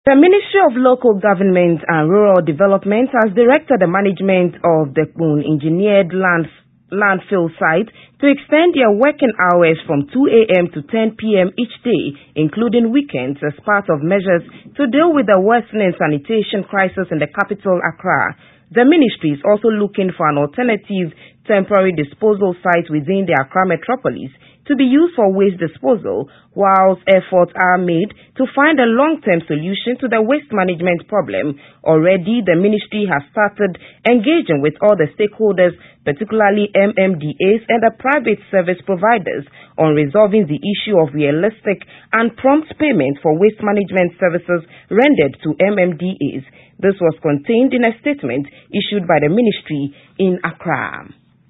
The Ministry of Local Government and Rural Development has directed the management of the Kpun Engineered Landfill site to extend their working hours from 2 a.m. to 10 p.m. each day, including weekends, as part of measures to deal with the worsening sanitation crisis in the capital, Accra. The ministry is also looking for an alternative temporary disposal site within the Accra metropolis to be used for waste disposal, whilst efforts are made to find a long-term solution to the waste management problem. Already, the ministry has started engaging with all the stakeholders, particularly MMDAs and the private service providers, on resolving the issue of realistic and prompt payment for waste management services rendered to MMDAs. This was contained in a statement issued by the ministry in Accra.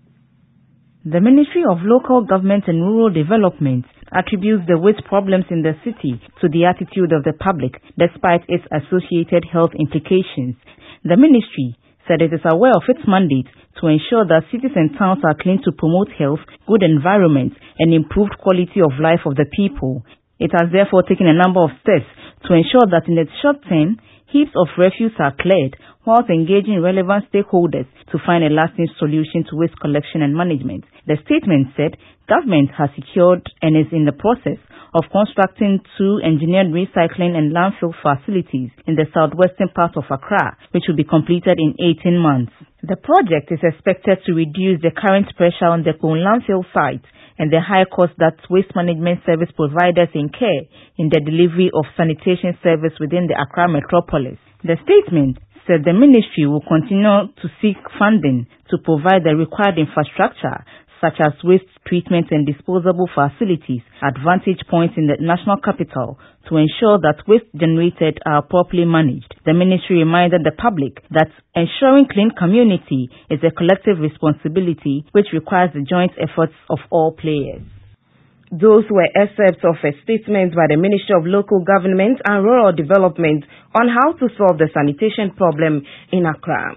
The Ministry of Local Government and Rural Development attributes the waste problems in the city to the attitude of the public, despite its associated health implications. The ministry said it is aware of its mandate to ensure that cities and towns are clean to promote health, good environment, and improved quality of life of the people. It has therefore taken a number of steps to ensure that in the short term, heaps of refuse are cleared, whilst engaging relevant stakeholders to find a lasting solution to waste collection and management. The statement said government has secured and is in the process of constructing 2 engineered recycling and landfill facilities in the southwestern part of Accra, which will be completed in 18 months. The project is expected to reduce the current pressure on the Kpun landfill site and the high cost that waste management service providers incur in the delivery of sanitation service within the Accra metropolis. The statement said the ministry will continue to seek funding to provide the required infrastructure, such as waste treatment and disposable facilities at vantage points in the national capital, to ensure that waste generated are properly managed. The ministry reminded the public that ensuring clean community is a collective responsibility which requires the joint efforts of all players. Those were excerpts of a statement by the Ministry of Local Government and Rural Development on how to solve the sanitation problem in Accra.